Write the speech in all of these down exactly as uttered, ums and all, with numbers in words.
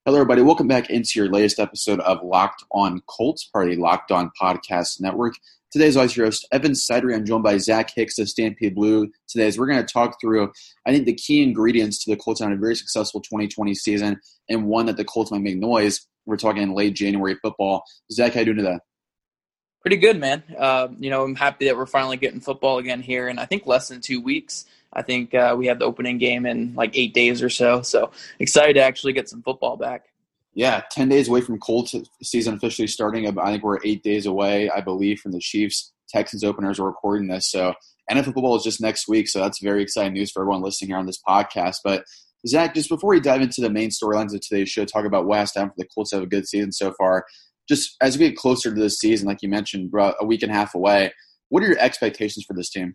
Hello, everybody. Welcome back into your latest episode of Locked On Colts, part of the Locked On Podcast Network. Today's always your host, Evan Sidery. I'm joined by Zach Hicks of Stampede Blue. Today, as we're going to talk through, I think, the key ingredients to the Colts on a very successful twenty twenty season and one that the Colts might make noise. We're talking in late January football. Zach, how you doing today? Pretty good, man. Uh, you know, I'm happy that we're finally getting football again here in, I think, less than two weeks. I think uh, we have the opening game in like eight days or so. So excited to actually get some football back. Yeah, ten days away from Colts season officially starting. I think we're eight days away, I believe, from the Chiefs-Texans openers. We're recording this. So N F L football is just next week, so that's very exciting news for everyone listening here on this podcast. But, Zach, just before we dive into the main storylines of today's show, talk about what has to happen for the Colts to have a good season so far, just as we get closer to this season, like you mentioned, about a week and a half away, what are your expectations for this team?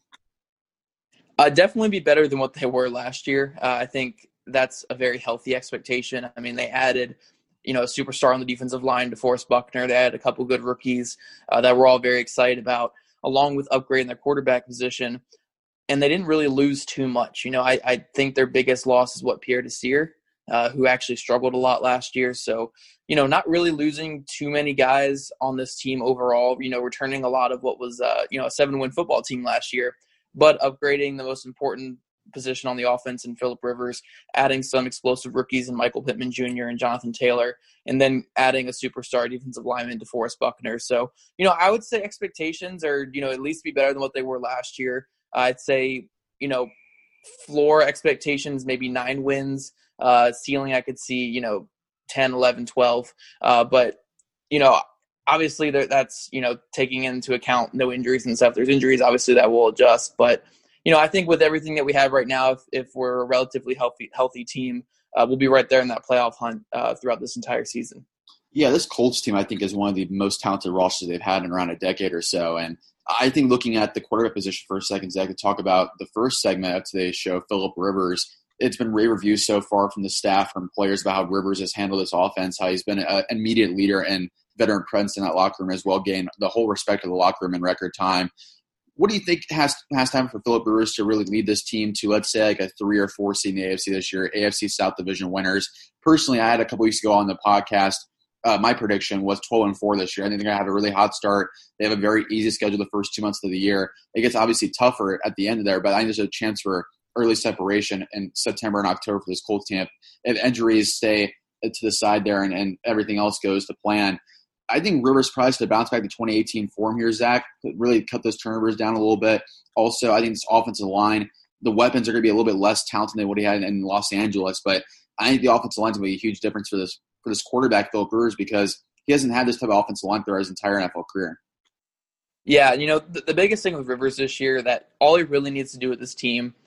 Uh, definitely be better than what they were last year. Uh, I think that's a very healthy expectation. I mean, they added – you know, a superstar on the defensive line, DeForest Buckner. They had a couple good rookies uh, that we're all very excited about, along with upgrading their quarterback position. And they didn't really lose too much. You know, I, I think their biggest loss is what Pierre Desir, uh, who actually struggled a lot last year. So, you know, not really losing too many guys on this team overall, you know, returning a lot of what was, uh, you know, a seven-win football team last year, but upgrading the most important position on the offense in Phillip Rivers, adding some explosive rookies in Michael Pittman Junior and Jonathan Taylor, and then adding a superstar defensive lineman, DeForest Buckner. So, you know, I would say expectations are, you know, at least be better than what they were last year. Uh, I'd say, you know, floor expectations, maybe nine wins. Uh, ceiling, I could see, you know, ten, eleven, twelve. Uh, but, you know, obviously that's, you know, taking into account no injuries and stuff. There's injuries, obviously, that will adjust. But, you know, I think with everything that we have right now, if, if we're a relatively healthy healthy team, uh, we'll be right there in that playoff hunt uh, throughout this entire season. Yeah, this Colts team, I think, is one of the most talented rosters they've had in around a decade or so. And I think looking at the quarterback position for a second, Zach, to talk about the first segment of today's show, Phillip Rivers. It's been rave reviews so far from the staff, from players, about how Rivers has handled this offense, how he's been a, an immediate leader and veteran presence in that locker room as well, gained the whole respect of the locker room in record time. What do you think has has to happen for Phillip Rivers to really lead this team to, let's say, like a three or four seed in the A F C this year, A F C South Division winners? Personally, I had a couple weeks ago on the podcast, uh, my prediction was twelve and four this year. I think they're going to have a really hot start. They have a very easy schedule the first two months of the year. It gets obviously tougher at the end of there, but I think there's a chance for early separation in September and October for this Colts team. If injuries stay to the side there and, and everything else goes to plan, I think Rivers probably has to bounce back to twenty eighteen form here, Zach, really cut those turnovers down a little bit. Also, I think this offensive line, the weapons are going to be a little bit less talented than what he had in Los Angeles, but I think the offensive line is going to be a huge difference for this for this quarterback, Phillip Rivers, because he hasn't had this type of offensive line throughout his entire N F L career. Yeah, you know, the, the biggest thing with Rivers this year, that all he really needs to do with this team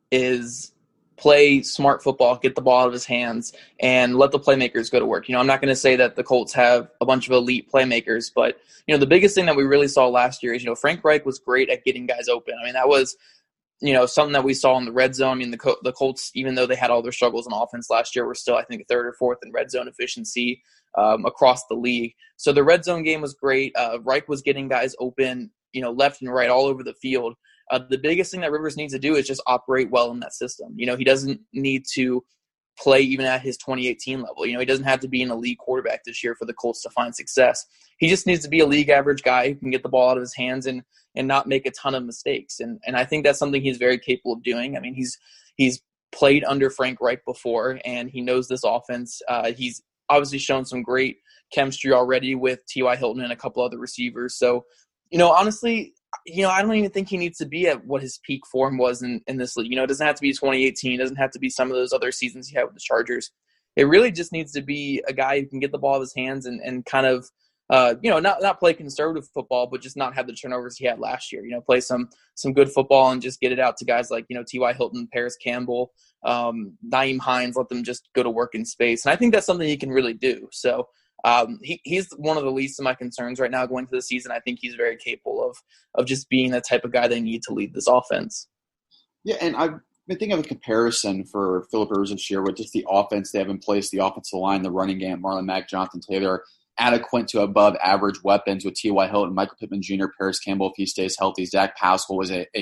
is play smart football, get the ball out of his hands, and let the playmakers go to work. You know, I'm not going to say that the Colts have a bunch of elite playmakers, but, you know, the biggest thing that we really saw last year is, you know, Frank Reich was great at getting guys open. I mean, that was, you know, something that we saw in the red zone. I mean, the, Col- the Colts, even though they had all their struggles on offense last year, were still, I think, third or fourth in red zone efficiency um, across the league. So the red zone game was great. Uh, Reich was getting guys open, you know, left and right all over the field. Uh, the biggest thing that Rivers needs to do is just operate well in that system. You know, he doesn't need to play even at his twenty eighteen level. You know, he doesn't have to be an elite quarterback this year for the Colts to find success. He just needs to be a league average guy who can get the ball out of his hands and and not make a ton of mistakes. And and I think that's something he's very capable of doing. I mean, he's he's played under Frank Reich before, and he knows this offense. Uh, he's obviously shown some great chemistry already with T Y. Hilton and a couple other receivers. So, you know, honestly, you know, I don't even think he needs to be at what his peak form was in, in this league. You know, it doesn't have to be twenty eighteen. It doesn't have to be some of those other seasons he had with the Chargers. It really just needs to be a guy who can get the ball out of his hands and, and kind of, uh, you know, not, not play conservative football, but just not have the turnovers he had last year. You know, play some some good football and just get it out to guys like, you know, T Y. Hilton, Paris Campbell, um, Nyheim Hines, let them just go to work in space. And I think that's something he can really do. So, Um, he, he's one of the least of my concerns right now going into the season. I think he's very capable of of just being the type of guy they need to lead this offense. Yeah, and I've been thinking of a comparison for Phillip Rivers this year with just the offense they have in place, the offensive line, the running game, Marlon Mack, Jonathan Taylor, adequate to above average weapons with T Y. Hilton, Michael Pittman Junior, Paris Campbell if he stays healthy. Zach Pascal was a, a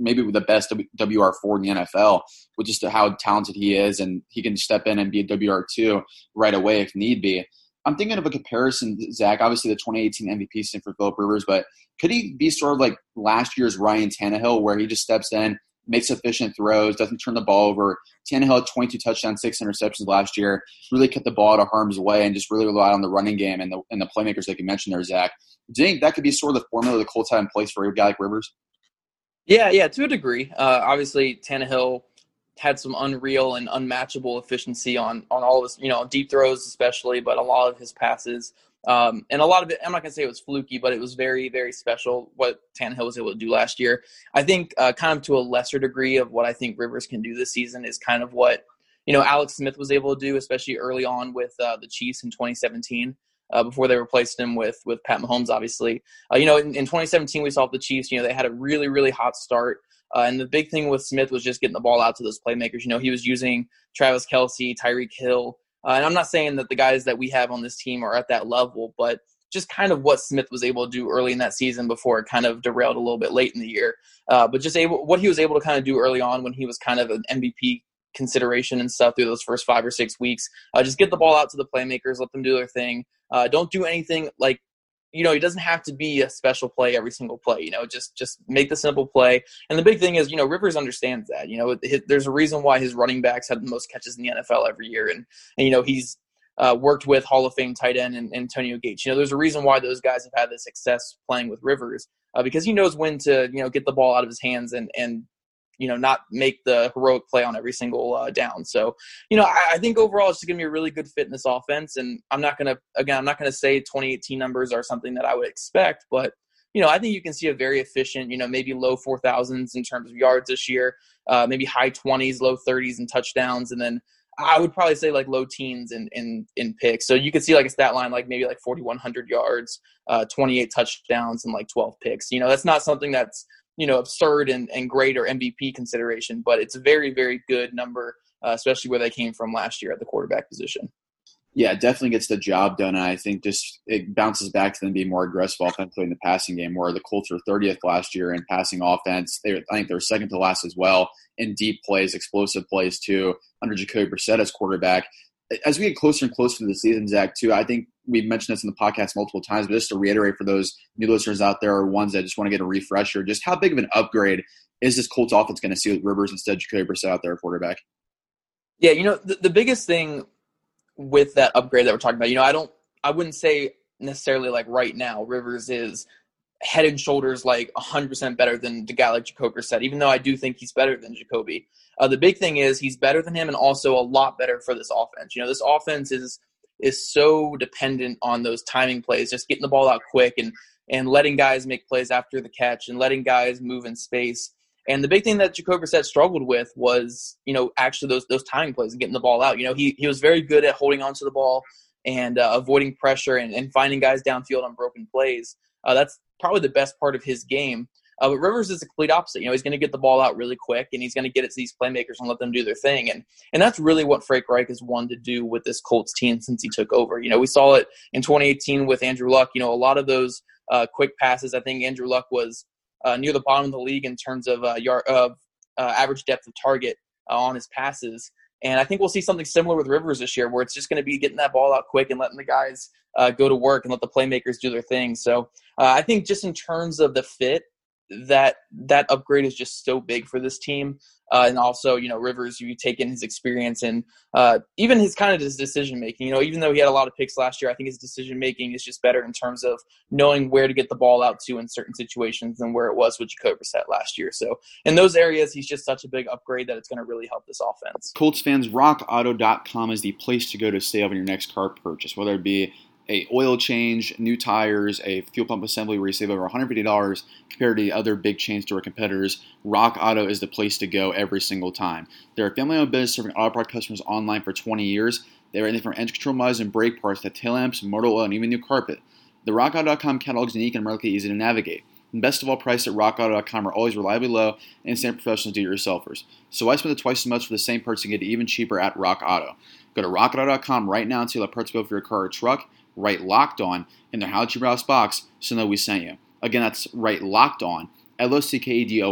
maybe the best W R four in the N F L with just how talented he is, and he can step in and be a W R two right away if need be. I'm thinking of a comparison, Zach, obviously the twenty eighteen M V P season for Philip Rivers, but could he be sort of like last year's Ryan Tannehill, where he just steps in, makes efficient throws, doesn't turn the ball over? Tannehill had twenty-two touchdowns, six interceptions last year, really kept the ball out of harm's way and just really relied on the running game and the, and the playmakers like you mentioned there, Zach. Do you think that could be sort of the formula the Colts have in place for a guy like Rivers? Yeah, yeah, to a degree. Uh, obviously, Tannehill had some unreal and unmatchable efficiency on on all of his, you know, deep throws especially, but a lot of his passes. Um, and a lot of it, I'm not going to say it was fluky, but it was very, very special what Tannehill was able to do last year. I think uh, kind of to a lesser degree of what I think Rivers can do this season is kind of what, you know, Alex Smith was able to do, especially early on with uh, the Chiefs in twenty seventeen. Uh, before they replaced him with with Pat Mahomes, obviously. Uh, you know, in, in twenty seventeen, we saw the Chiefs, you know, they had a really, really hot start. Uh, and the big thing with Smith was just getting the ball out to those playmakers. You know, he was using Travis Kelce, Tyreek Hill. Uh, and I'm not saying that the guys that we have on this team are at that level, but just kind of what Smith was able to do early in that season before it kind of derailed a little bit late in the year. Uh, but just able, what he was able to kind of do early on when he was kind of an M V P consideration and stuff through those first five or six weeks. Uh, just get the ball out to the playmakers, let them do their thing. Uh, don't do anything like, you know, it doesn't have to be a special play every single play. You know, just just make the simple play. And the big thing is, you know, Rivers understands that. You know, his, there's a reason why his running backs have the most catches in the N F L every year. And, and you know, he's uh, worked with Hall of Fame tight end and Antonio Gates. You know, there's a reason why those guys have had the success playing with Rivers uh, because he knows when to, you know, get the ball out of his hands and and you know, not make the heroic play on every single uh, down. So, you know, I, I think overall it's going to be a really good fit in this offense. And I'm not going to, again, I'm not going to say twenty eighteen numbers are something that I would expect, but, you know, I think you can see a very efficient, you know, maybe low four thousands in terms of yards this year, uh, maybe high twenties, low thirties in touchdowns. And then I would probably say like low teens in, in, in picks. So you could see like a stat line, like maybe like forty-one hundred yards, uh, twenty-eight touchdowns and like twelve picks. You know, that's not something that's, you know, absurd and, and great or M V P consideration, but it's a very, very good number, uh, especially where they came from last year at the quarterback position. Yeah, it definitely gets the job done. And I think just it bounces back to them being more aggressive offensively in the passing game, where the Colts were thirtieth last year in passing offense. They were, I think they were second to last as well in deep plays, explosive plays too, under Jacoby Brissett as quarterback. As we get closer and closer to the season, Zach, too, I think we've mentioned this in the podcast multiple times, but just to reiterate for those new listeners out there or ones that just want to get a refresher, just how big of an upgrade is this Colts offense going to see with Rivers instead of Jacoby Brissett out there at quarterback? Yeah, you know, the, the biggest thing with that upgrade that we're talking about, you know, I don't, I wouldn't say necessarily like right now Rivers is head and shoulders like one hundred percent better than the guy like Jacoby Brissett, even though I do think he's better than Jacoby. Uh, the big thing is he's better than him and also a lot better for this offense. You know, this offense is is so dependent on those timing plays, just getting the ball out quick and and letting guys make plays after the catch and letting guys move in space. And the big thing that Jacoby Brissett struggled with was, you know, actually those those timing plays and getting the ball out. You know, he he was very good at holding onto the ball and uh, avoiding pressure and, and finding guys downfield on broken plays. Uh, that's probably the best part of his game. Uh, but Rivers is the complete opposite. You know, he's going to get the ball out really quick, and he's going to get it to these playmakers and let them do their thing. And and that's really what Frank Reich has wanted to do with this Colts team since he took over. You know, we saw it in twenty eighteen with Andrew Luck. You know, a lot of those uh, quick passes, I think Andrew Luck was uh, near the bottom of the league in terms of uh, yard, of uh, average depth of target uh, on his passes. And I think we'll see something similar with Rivers this year, where it's just going to be getting that ball out quick and letting the guys uh, go to work and let the playmakers do their thing. So uh, I think just in terms of the fit, that that upgrade is just so big for this team. Uh, and also, you know, Rivers, you take in his experience and uh, even his kind of his decision-making. You know, even though he had a lot of picks last year, I think his decision-making is just better in terms of knowing where to get the ball out to in certain situations than where it was with Jacoby Brissett last year. So in those areas, he's just such a big upgrade that it's going to really help this offense. Colts fans, rock auto dot com is the place to go to save on your next car purchase, whether it be a oil change, new tires, a fuel pump assembly where you save over one hundred fifty dollars compared to the other big chain store competitors. Rock Auto is the place to go every single time. They're a family-owned business serving auto part customers online for twenty years. They have anything from engine control mods and brake parts to tail lamps, motor oil, and even new carpet. The rock auto dot com catalog is unique and relatively easy to navigate. And best of all, prices at rock auto dot com are always reliably low and stand professional do-it-yourselfers. So why spend twice as much for the same parts and get it even cheaper at Rock Auto? Go to rock auto dot com right now and see what parts bill for your car or truck. Right Locked On in their How Did You Browse box so know we sent you. Again, that's right Locked On, L O C K E D O N,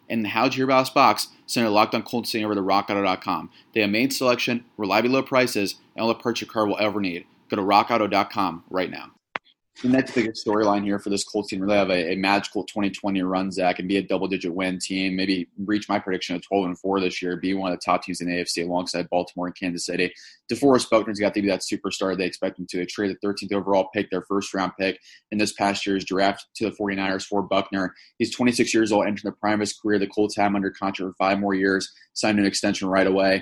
In the How'd You Hear About Us box, send a Locked On Colts thing over to rock auto dot com. They have made selection, reliably low prices, and all the parts your car will ever need. Go to rock auto dot com right now. The next biggest storyline here for this Colts team, really have a, a magical twenty twenty run, Zach, and be a double-digit win team. Maybe reach my prediction of twelve and four this year, be one of the top teams in the A F C alongside Baltimore and Kansas City. DeForest Buckner's got to be that superstar they expect him to. They traded the thirteenth overall pick, their first-round pick in this past year's draft to the 49ers for Buckner. He's twenty-six years old, entering the prime of his career. The Colts have him under contract for five more years, signed an extension right away.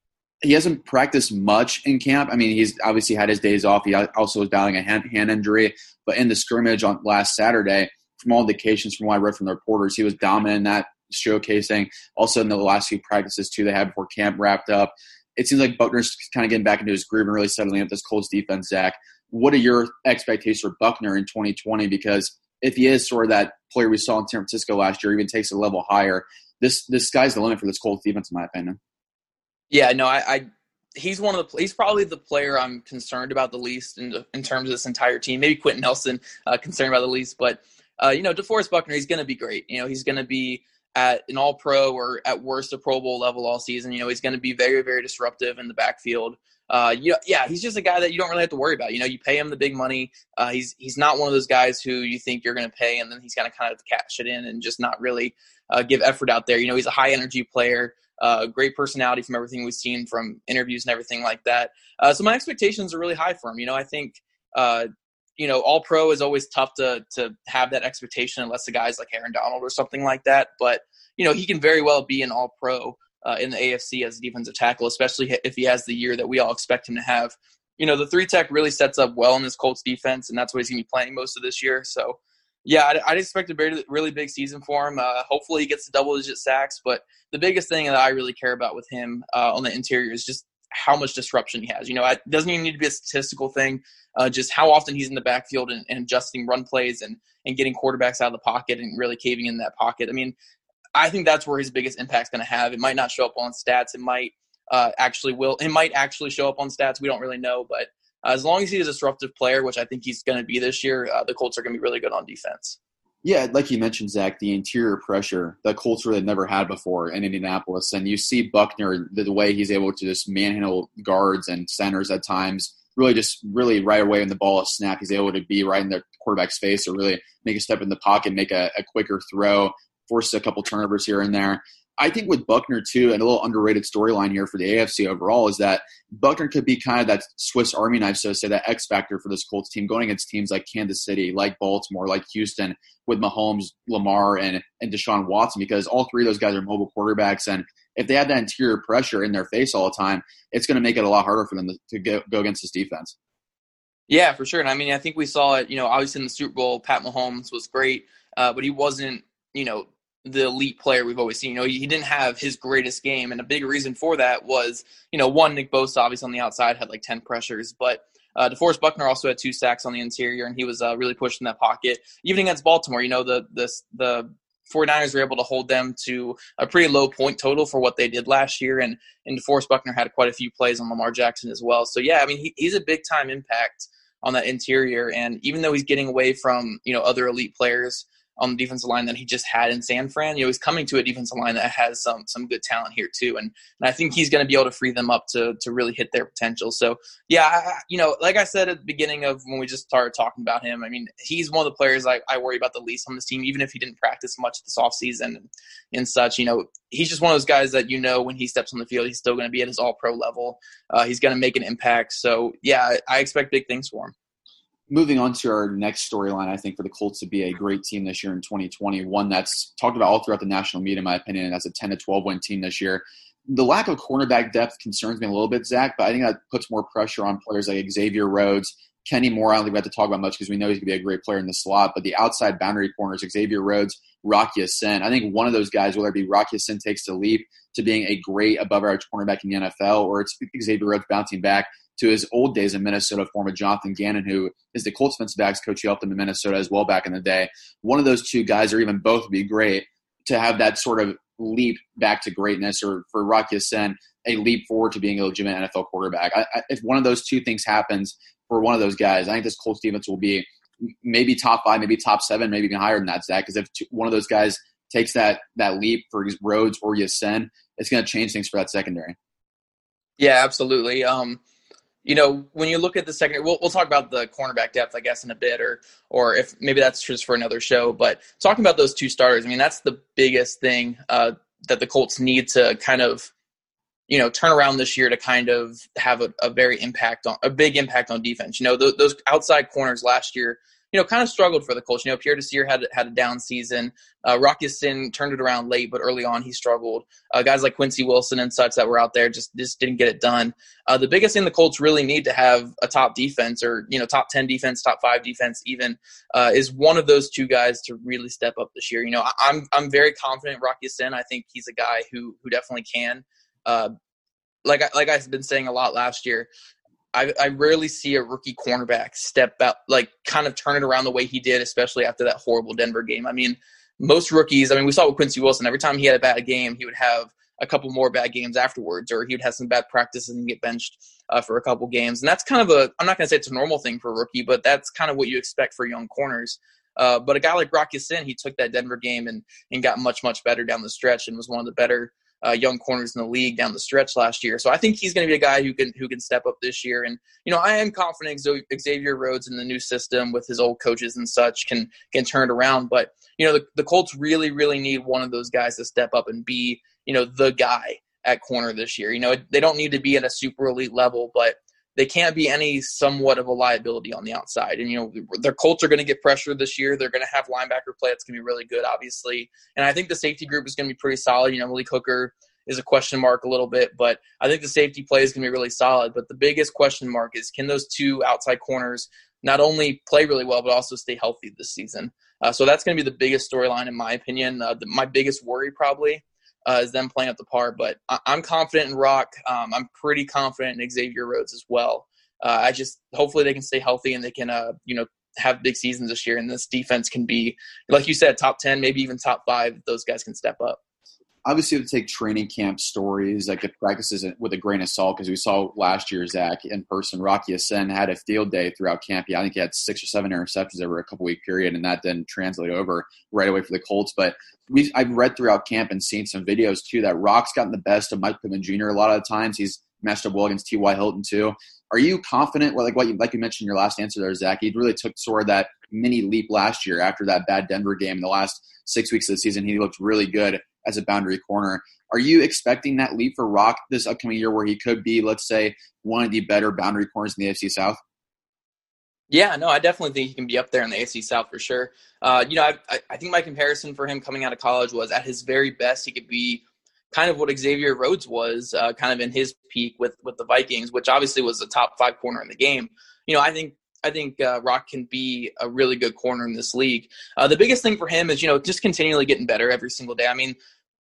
He hasn't practiced much in camp. I mean, he's obviously had his days off. He also was battling a hand, hand injury. But in the scrimmage on last Saturday, from all indications from what I read from the reporters, he was dominant in that, showcasing. Also in the last few practices, too, they had before camp wrapped up. It seems like Buckner's kind of getting back into his groove and really settling up this Colts defense, Zach. What are your expectations for Buckner in twenty twenty? Because if he is sort of that player we saw in San Francisco last year, even takes a level higher, this, this sky's the limit for this Colts defense, in my opinion. Yeah, no, I, I he's one of the he's probably the player I'm concerned about the least in in terms of this entire team. Maybe Quentin Nelson uh, concerned about the least, but uh, you know, DeForest Buckner, he's going to be great. You know, he's going to be at an All-Pro or at worst a Pro Bowl level all season. You know, he's going to be very, very disruptive in the backfield. Uh, yeah, yeah, he's just a guy that you don't really have to worry about. You know, you pay him the big money. Uh, he's he's not one of those guys who you think you're going to pay and then he's going to kind of cash it in and just not really uh, give effort out there. You know, he's a high energy player. Uh, great personality from everything we've seen from interviews and everything like that. Uh, so my expectations are really high for him. You know, I think, uh, you know, all pro is always tough to to have that expectation unless the guy's like Aaron Donald or something like that. But, you know, he can very well be an all pro uh, in the A F C as a defensive tackle, especially if he has the year that we all expect him to have. You know, the three tech really sets up well in this Colts defense, and that's what he's going to be playing most of this year. So, yeah, I'd, I'd expect a very, really big season for him. Uh, hopefully he gets the double-digit sacks. But the biggest thing that I really care about with him uh, on the interior is just how much disruption he has. You know, it doesn't even need to be a statistical thing. Uh, just how often he's in the backfield and, and adjusting run plays and, and getting quarterbacks out of the pocket and really caving in that pocket. I mean, I think that's where his biggest impact's going to have. It might not show up on stats. It might uh, actually will. It might actually show up on stats. We don't really know. But uh, as long as he's a disruptive player, which I think he's going to be this year, uh, the Colts are going to be really good on defense. Yeah, like you mentioned, Zach, the interior pressure that Colts really never had before in Indianapolis. And you see Buckner, the, the way he's able to just manhandle guards and centers at times, really just really right away when the ball is snapped, he's able to be right in the quarterback's face or really make a step in the pocket, make a, a quicker throw, force a couple turnovers here and there. I think with Buckner, too, and a little underrated storyline here for the A F C overall is that Buckner could be kind of that Swiss Army knife, so to say, that X factor for this Colts team going against teams like Kansas City, like Baltimore, like Houston, with Mahomes, Lamar, and, and Deshaun Watson, because all three of those guys are mobile quarterbacks. And if they have that interior pressure in their face all the time, it's going to make it a lot harder for them to, to go, go against this defense. Yeah, for sure. And I mean, I think we saw it, you know, obviously in the Super Bowl, Pat Mahomes was great, uh, but he wasn't, you know, the elite player we've always seen. You know, he didn't have his greatest game, and a big reason for that was, you know, one, Nick Bosa obviously on the outside had like ten pressures, but uh, DeForest Buckner also had two sacks on the interior, and he was uh, really pushed in that pocket. Even against Baltimore, you know, the the the 49ers were able to hold them to a pretty low point total for what they did last year, and and DeForest Buckner had quite a few plays on Lamar Jackson as well. So yeah, I mean, he, he's a big time impact on that interior, and even though he's getting away from, you know, other elite players on the defensive line that he just had in San Fran, you know, he's coming to a defensive line that has some some good talent here too, and, and I think he's going to be able to free them up to to really hit their potential. So yeah, I, you know, like I said at the beginning of when we just started talking about him, I mean, he's one of the players I, I worry about the least on this team, even if he didn't practice much this offseason and, and such. You know, he's just one of those guys that, you know, when he steps on the field, he's still going to be at his all-pro level. Uh, he's going to make an impact. So yeah, I expect big things for him. Moving on to our next storyline, I think for the Colts to be a great team this year in twenty twenty, one that's talked about all throughout the national media, in my opinion, and that's a ten to twelve win team this year. The lack of cornerback depth concerns me a little bit, Zach, but I think that puts more pressure on players like Xavier Rhodes, Kenny Moore. I don't think we have to talk about much because we know he's going to be a great player in the slot, but the outside boundary corners, Xavier Rhodes, Rocky Sin. I think one of those guys, whether it be Rocky Sin takes the leap to being a great above-average cornerback in the N F L, or it's Xavier Rhodes bouncing back to his old days in Minnesota, former Jonathan Gannon, who is the Colts defensive backs coach. He helped them in Minnesota as well back in the day. One of those two guys, or even both, would be great to have that sort of leap back to greatness, or for Rocky Sin, a leap forward to being a legitimate N F L quarterback. I, I, if one of those two things happens for one of those guys, I think this Colts defense will be maybe top five, maybe top seven, maybe even higher than that, Zach, because if two, one of those guys takes that that leap for Rhodes or Ya-Sin, it's going to change things for that secondary. Yeah, absolutely. Um, you know, when you look at the secondary, we'll, we'll talk about the cornerback depth, I guess, in a bit, or or if maybe that's just for another show. But talking about those two starters, I mean, that's the biggest thing uh, that the Colts need to kind of, you know, turn around this year to kind of have a, a very impact on a big impact on defense. You know, those, those outside corners last year, you know, kind of struggled for the Colts. You know, Pierre Desir had had a down season. Uh, Rock Ya-Sin turned it around late, but early on he struggled. Uh, guys like Quincy Wilson and such that were out there just just didn't get it done. Uh, the biggest thing the Colts really need to have a top defense, or you know, top ten defense, top five defense, even uh, is one of those two guys to really step up this year. You know, I, I'm I'm very confident Rock Ya-Sin. I think he's a guy who who definitely can. Uh, like I, like I've been saying a lot last year. I, I rarely see a rookie cornerback step out, like kind of turn it around the way he did, especially after that horrible Denver game. I mean, most rookies, I mean, we saw with Quincy Wilson, every time he had a bad game, he would have a couple more bad games afterwards, or he would have some bad practices and get benched uh, for a couple games. And that's kind of a, I'm not going to say it's a normal thing for a rookie, but that's kind of what you expect for young corners. Uh, but a guy like Rock Ya-Sin, he took that Denver game and, and got much, much better down the stretch and was one of the better Uh, young corners in the league down the stretch last year. So I think he's going to be a guy who can who can step up this year. And, you know, I am confident Xavier Rhodes in the new system with his old coaches and such can can turn it around. But, you know, the, the Colts really, really need one of those guys to step up and be, you know, the guy at corner this year. You know, they don't need to be at a super elite level, but they can't be any somewhat of a liability on the outside. And, you know, their Colts are going to get pressure this year. They're going to have linebacker play. It's going to be really good, obviously. And I think the safety group is going to be pretty solid. You know, Malik Hooker is a question mark a little bit, but I think the safety play is going to be really solid. But the biggest question mark is, can those two outside corners not only play really well, but also stay healthy this season? Uh, so that's going to be the biggest storyline, in my opinion. Uh, the, my biggest worry probably uh, is them playing up the par. But I, I'm confident in Rock. Um, I'm pretty confident in Xavier Rhodes as well. Uh, I just hopefully they can stay healthy and they can, uh, you know, have big seasons this year. And this defense can be, like you said, top ten, maybe even top five. Those guys can step up. Obviously, to take training camp stories, like the practices with a grain of salt, because we saw last year, Zach, in person, Rock Ya-Sin had a field day throughout camp. Yeah, I think he had six or seven interceptions over a couple-week period, and that didn't translate over right away for the Colts. But we, I've read throughout camp and seen some videos, too, that Rock's gotten the best of Mike Pittman Junior a lot of the times. He's matched up well against T Y. Hilton, too. Are you confident, well, like what you, like you mentioned in your last answer there, Zach, he really took sort of that mini leap last year after that bad Denver game. In the last six weeks of the season, he looked really good as a boundary corner. Are you expecting that leap for Rock this upcoming year where he could be, let's say, one of the better boundary corners in the A F C South? Yeah, no, I definitely think he can be up there in the A F C South for sure. Uh, you know, I, I think my comparison for him coming out of college was at his very best, he could be kind of what Xavier Rhodes was, uh, kind of in his peak with, with the Vikings, which obviously was a top five corner in the game. You know, I think I think uh, Rock can be a really good corner in this league. Uh, the biggest thing for him is, you know, just continually getting better every single day. I mean,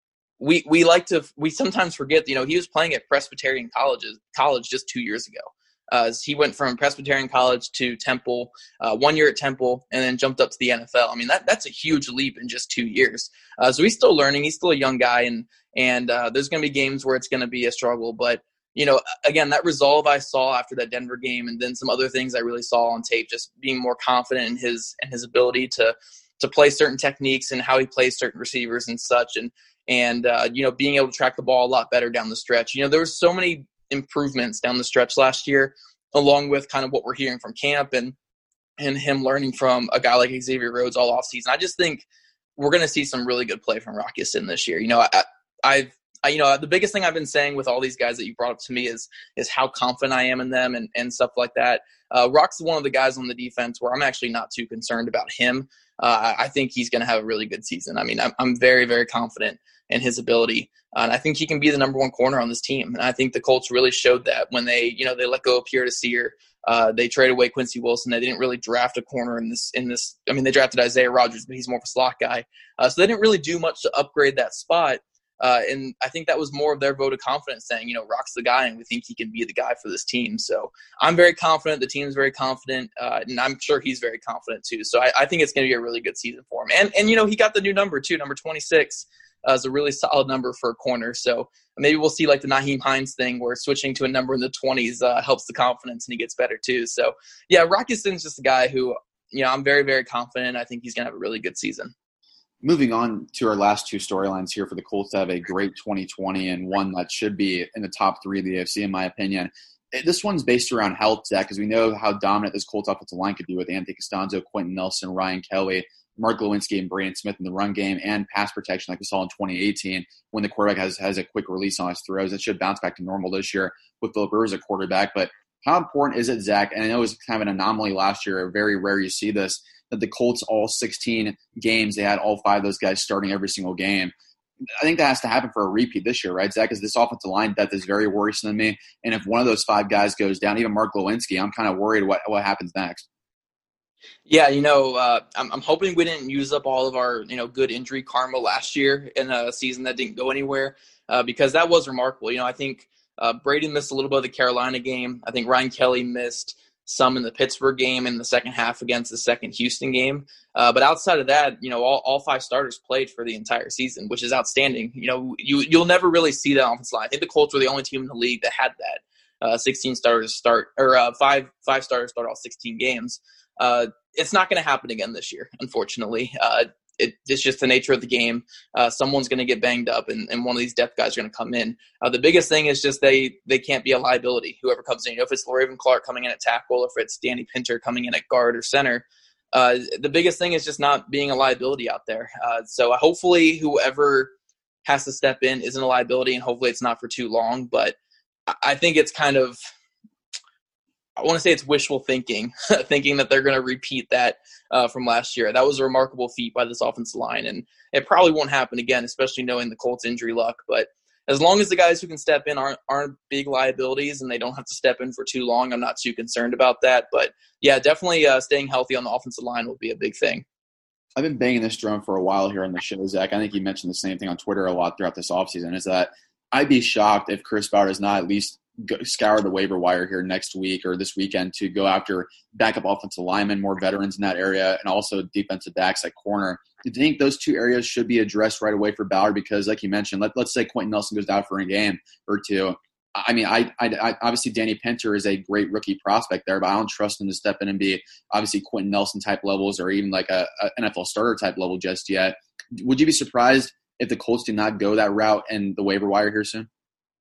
we we like to we sometimes forget, you know, he was playing at Presbyterian colleges college just two years ago. Uh, he went from Presbyterian College to Temple, uh, one year at Temple, and then jumped up to the N F L. I mean, that that's a huge leap in just two years. Uh, so he's still learning. He's still a young guy, and and uh, there's going to be games where it's going to be a struggle. But, you know, again, that resolve I saw after that Denver game, and then some other things I really saw on tape, just being more confident in his in his ability to to play certain techniques and how he plays certain receivers and such, and and uh, you know, being able to track the ball a lot better down the stretch. You know, there were so many improvements down the stretch last year, along with kind of what we're hearing from camp and and him learning from a guy like Xavier Rhodes all offseason. I just think we're going to see some really good play from Rock Ya-Sin this year. You know, I, I've I, you know, the biggest thing I've been saying with all these guys that you brought up to me is is how confident I am in them and, and stuff like that. Uh, Rock's one of the guys on the defense where I'm actually not too concerned about him. Uh, I think he's going to have a really good season. I mean, I'm, I'm very, very confident in his ability. Uh, and I think he can be the number one corner on this team. And I think the Colts really showed that when they, you know, they let go of Pierre Desir. Uh, they traded away Quincy Wilson. They didn't really draft a corner in this, in this. I mean, they drafted Isaiah Rodgers, but he's more of a slot guy. Uh, so they didn't really do much to upgrade that spot. Uh, and I think that was more of their vote of confidence saying, you know, Rock's the guy and we think he can be the guy for this team. So I'm very confident. The team's very confident. Uh, and I'm sure he's very confident too. So I, I think it's going to be a really good season for him. And, and, you know, he got the new number too, number twenty-six. Uh, is a really solid number for a corner. So maybe we'll see like the Nyheim Hines thing where switching to a number in the twenties uh, helps the confidence and he gets better too. So, yeah, Rock Ya-Sin's just a guy who, you know, I'm very, very confident. I think he's going to have a really good season. Moving on to our last two storylines here for the Colts to have a great twenty twenty and one that should be in the top three of the A F C, in my opinion. This one's based around health, Zach, because we know how dominant this Colts offensive line could be with Anthony Costanzo, Quentin Nelson, Ryan Kelly, Mark Lewinsky, and Braden Smith in the run game and pass protection like we saw in twenty eighteen when the quarterback has, has a quick release on his throws. It should bounce back to normal this year with Philip Rivers at quarterback. But how important is it, Zach? And I know it was kind of an anomaly last year. Very rare you see this, that the Colts, all sixteen games, they had all five of those guys starting every single game. I think that has to happen for a repeat this year, right, Zach? Because this offensive line depth is very worrisome to me. And if one of those five guys goes down, even Mark Lewinsky, I'm kind of worried what, what happens next. Yeah, you know, uh, I'm, I'm hoping we didn't use up all of our, you know, good injury karma last year in a season that didn't go anywhere uh, because that was remarkable. You know, I think uh, Braden missed a little bit of the Carolina game. I think Ryan Kelly missed some in the Pittsburgh game in the second half against the second Houston game. Uh, but outside of that, you know, all, all five starters played for the entire season, which is outstanding. You know, you, you'll never really see that offensive line. I think the Colts were the only team in the league that had that. Uh, sixteen starters start, or uh, five five starters start all sixteen games. Uh, it's not going to happen again this year, unfortunately. Uh, it, it's just the nature of the game. Uh, someone's going to get banged up, and, and one of these depth guys are going to come in. Uh, the biggest thing is just they they can't be a liability, whoever comes in. You know, if it's Le'Raven Clark coming in at tackle, if it's Danny Pinter coming in at guard or center, uh, the biggest thing is just not being a liability out there. Uh, so hopefully whoever has to step in isn't a liability, and hopefully it's not for too long. But I think it's kind of – I want to say it's wishful thinking, thinking that they're going to repeat that uh, from last year. That was a remarkable feat by this offensive line, and it probably won't happen again, especially knowing the Colts' injury luck. But as long as the guys who can step in aren't, aren't big liabilities and they don't have to step in for too long, I'm not too concerned about that. But, yeah, definitely uh, staying healthy on the offensive line will be a big thing. I've been banging this drum for a while here on the show, Zach. I think you mentioned the same thing on Twitter a lot throughout this offseason, is that I'd be shocked if Chris Ballard does not at least go, scour the waiver wire here next week or this weekend to go after backup offensive linemen, more veterans in that area, and also defensive backs at corner. Do you think those two areas should be addressed right away for Ballard? Because, like you mentioned, let, let's say Quentin Nelson goes down for a game or two. I mean, I, I, I obviously Danny Pinter is a great rookie prospect there, but I don't trust him to step in and be obviously Quentin Nelson type levels or even like a, a N F L starter type level just yet. Would you be surprised if the Colts do not go that route in the waiver wire here soon?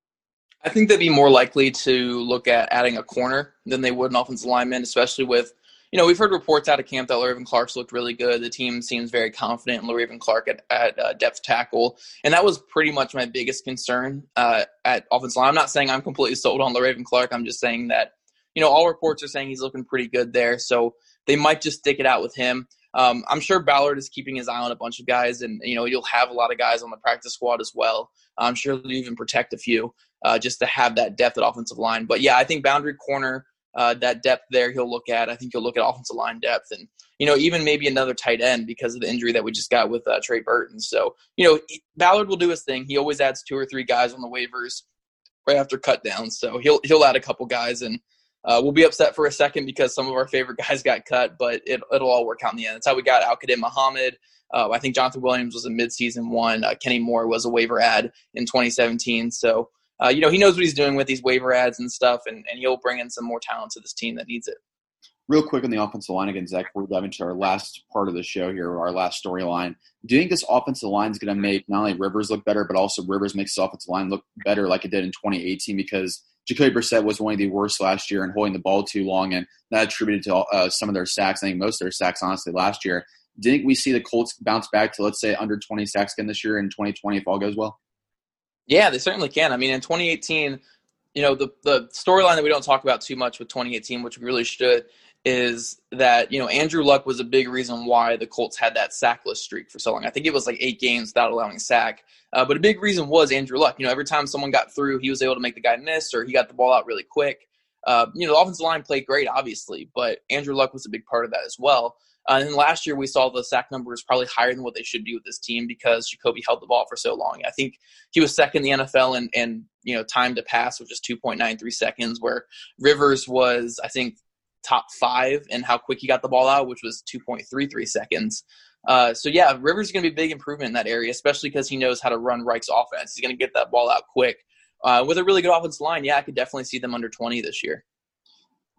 I think they'd be more likely to look at adding a corner than they would an offensive lineman, especially with, you know, we've heard reports out of camp that Le'Raven Clark's looked really good. The team seems very confident in Le'Raven Clark at, at uh, depth tackle. And that was pretty much my biggest concern uh, at offensive line. I'm not saying I'm completely sold on Le'Raven Clark. I'm just saying that, you know, all reports are saying he's looking pretty good there. So they might just stick it out with him. Um, I'm sure Ballard is keeping his eye on a bunch of guys, and, you know, you'll have a lot of guys on the practice squad as well. I'm sure they'll even protect a few uh, just to have that depth at offensive line. But, yeah, I think boundary corner, uh, that depth there he'll look at. I think he'll look at offensive line depth and, you know, even maybe another tight end because of the injury that we just got with uh, Trey Burton. So, you know, Ballard will do his thing. He always adds two or three guys on the waivers right after cut downs. So he'll he'll add a couple guys, and Uh, we'll be upset for a second because some of our favorite guys got cut, but it, it'll all work out in the end. That's how we got Al-Qadim Muhammad. Uh, I think Jonathan Williams was a midseason one. Uh, Kenny Moore was a waiver ad in twenty seventeen. So, uh, you know, he knows what he's doing with these waiver ads and stuff, and, and he'll bring in some more talent to this team that needs it. Real quick on the offensive line again, Zach, before we dive into our last part of the show here, our last storyline. Do you think this offensive line is going to make not only Rivers look better, but also Rivers makes this offensive line look better like it did in twenty eighteen? Because Jacoby Brissett was one of the worst last year in holding the ball too long, and that attributed to uh, some of their sacks. I think most of their sacks, honestly, last year. Do you think we see the Colts bounce back to, let's say, under twenty sacks again this year in twenty twenty if all goes well? Yeah, they certainly can. I mean, in twenty eighteen, you know, the, the storyline that we don't talk about too much with twenty eighteen, which we really should, is that, you know, Andrew Luck was a big reason why the Colts had that sackless streak for so long. I think it was like eight games without allowing a sack. Uh, but a big reason was Andrew Luck. You know, every time someone got through, he was able to make the guy miss or he got the ball out really quick. Uh, you know, the offensive line played great, obviously, but Andrew Luck was a big part of that as well. Uh, and then last year we saw the sack numbers probably higher than what they should be with this team because Jacoby held the ball for so long. I think he was second in the N F L and, and you know, time to pass, which is two point nine three seconds, where Rivers was, I think, top five in how quick he got the ball out, which was two point three three seconds. Uh, so, yeah, Rivers is going to be a big improvement in that area, especially because he knows how to run Reich's offense. He's going to get that ball out quick. Uh, with a really good offensive line, yeah, I could definitely see them under twenty this year.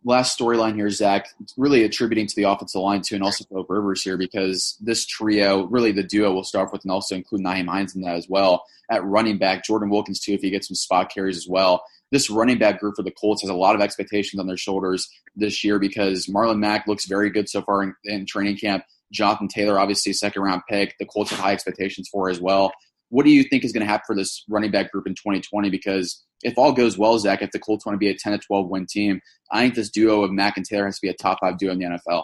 last storyline here, Zach, really attributing to the offensive line too, and also Philip Rivers here, because this trio, really the duo we'll start with, and also include Nyheim Hines in that as well. At running back, Jordan Wilkins too, if he gets some spot carries as well. This running back group for the Colts has a lot of expectations on their shoulders this year because Marlon Mack looks very good so far in, in training camp. Jonathan Taylor, obviously a second-round pick. The Colts have high expectations for as well. What do you think is going to happen for this running back group in twenty twenty? Because if all goes well, Zach, if the Colts want to be a ten to twelve win team, I think this duo of Mack and Taylor has to be a top five duo in the N F L.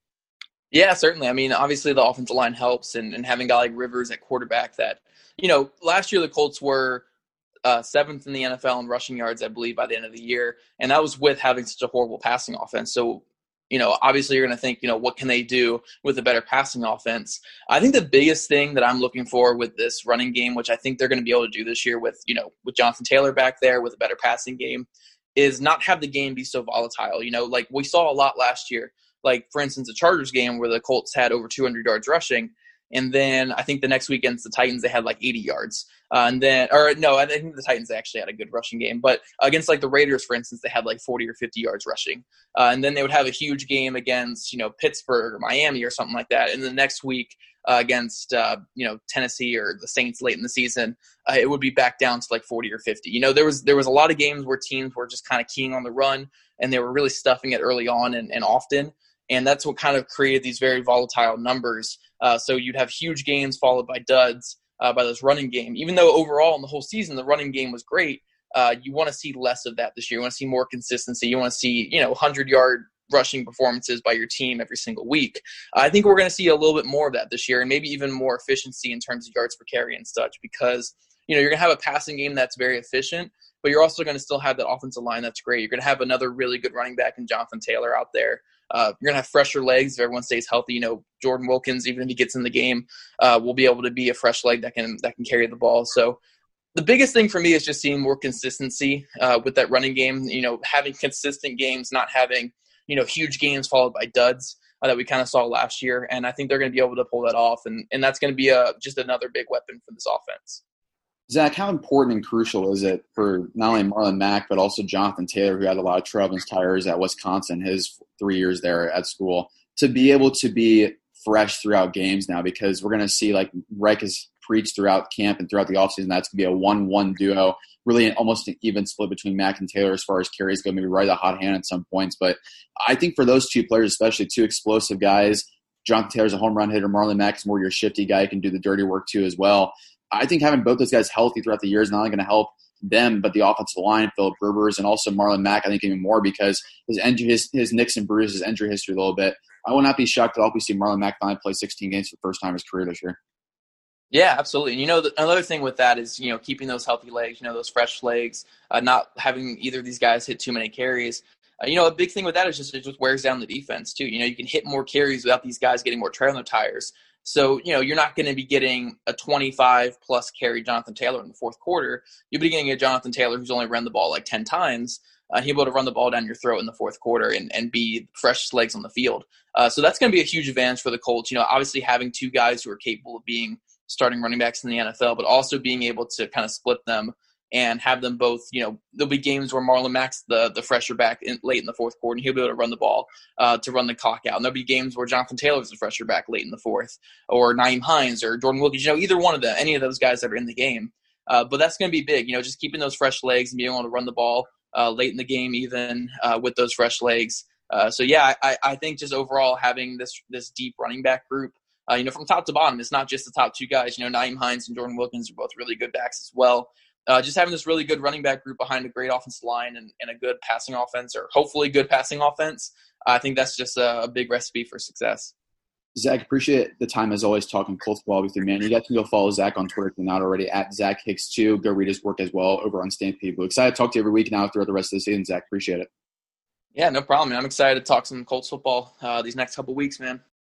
Yeah, certainly. I mean, obviously the offensive line helps, and, and having a guy like Rivers at quarterback that, you know, last year the Colts were uh, seventh in the N F L in rushing yards, I believe, by the end of the year. And that was with having such a horrible passing offense. So, you know, obviously you're going to think, you know, what can they do with a better passing offense? I think the biggest thing that I'm looking for with this running game, which I think they're going to be able to do this year with, you know, with Jonathan Taylor back there with a better passing game, is not have the game be so volatile. You know, like we saw a lot last year, like for instance, a Chargers game where the Colts had over two hundred yards rushing. And then I think the next week against the Titans, they had like eighty yards. Uh, and then, or no, I think the Titans actually had a good rushing game. But against like the Raiders, for instance, they had like forty or fifty yards rushing. Uh, and then they would have a huge game against, you know, Pittsburgh or Miami or something like that. And the next week uh, against, uh, you know, Tennessee or the Saints late in the season, uh, it would be back down to like forty or fifty. You know, there was there was a lot of games where teams were just kind of keying on the run and they were really stuffing it early on and, and often. And that's what kind of created these very volatile numbers. Uh, so you'd have huge games followed by duds uh, by this running game. Even though overall in the whole season the running game was great, uh, you want to see less of that this year. You want to see more consistency. You want to see, you know, hundred-yard rushing performances by your team every single week. Uh, I think we're going to see a little bit more of that this year, and maybe even more efficiency in terms of yards per carry and such, because, you know, you're going to have a passing game that's very efficient, but you're also going to still have that offensive line that's great. You're going to have another really good running back in Jonathan Taylor out there. Uh, you're going to have fresher legs if everyone stays healthy. You know, Jordan Wilkins, even if he gets in the game, uh, will be able to be a fresh leg that can that can carry the ball. So the biggest thing for me is just seeing more consistency uh, with that running game, you know, having consistent games, not having, you know, huge games followed by duds uh, that we kind of saw last year. And I think they're going to be able to pull that off. And, and that's going to be a, just another big weapon for this offense. Zach, how important and crucial is it for not only Marlon Mack, but also Jonathan Taylor, who had a lot of trouble in his tires at Wisconsin, his three years there at school, to be able to be fresh throughout games now? Because we're going to see, like Reich has preached throughout camp and throughout the offseason, that's going to be a one one duo, really almost an even split between Mack and Taylor as far as carries go, maybe right a hot hand at some points. But I think for those two players, especially two explosive guys, Jonathan Taylor's a home run hitter, Marlon Mack is more your shifty guy, who can do the dirty work too as well. I think having both those guys healthy throughout the year is not only going to help them, but the offensive line, Philip Rivers, and also Marlon Mack, I think even more because his injury, his, his nicks and bruises, his injury history a little bit. I will not be shocked at all if we see Marlon Mack finally play sixteen games for the first time in his career this year. Yeah, absolutely. And, you know, the, another thing with that is, you know, keeping those healthy legs, you know, those fresh legs, uh, not having either of these guys hit too many carries. Uh, you know, a big thing with that is just it just wears down the defense, too. You know, you can hit more carries without these guys getting more tread on their tires. So, you know, you're not going to be getting a twenty-five plus carry Jonathan Taylor in the fourth quarter. You'll be getting a Jonathan Taylor who's only run the ball like ten times. Uh, he'll be able to run the ball down your throat in the fourth quarter and, and be fresh legs on the field. Uh, so that's going to be a huge advantage for the Colts. You know, obviously having two guys who are capable of being starting running backs in the N F L, but also being able to kind of split them and have them both, you know, there'll be games where Marlon Mack's the, the fresher back in, late in the fourth quarter, and he'll be able to run the ball uh, to run the clock out. And there'll be games where Jonathan Taylor's the fresher back late in the fourth, or Nyheim Hines or Jordan Wilkins, you know, either one of them, any of those guys that are in the game. Uh, but that's going to be big, you know, just keeping those fresh legs and being able to run the ball uh, late in the game, even uh, with those fresh legs. Uh, so, yeah, I, I think just overall having this this deep running back group, uh, you know, from top to bottom, it's not just the top two guys. You know, Nyheim Hines and Jordan Wilkins are both really good backs as well. Uh, just having this really good running back group behind a great offensive line and, and a good passing offense, or hopefully good passing offense, I think that's just a, a big recipe for success. Zach, appreciate the time as always talking Colts ball with you, man. You guys can go follow Zach on Twitter if you're not already, at Zach Hicks two. Go read his work as well over on Stampede Blue. Excited to talk to you every week now throughout the rest of the season, Zach. Appreciate it. Yeah, no problem, man. I'm excited to talk some Colts football uh, these next couple weeks, man.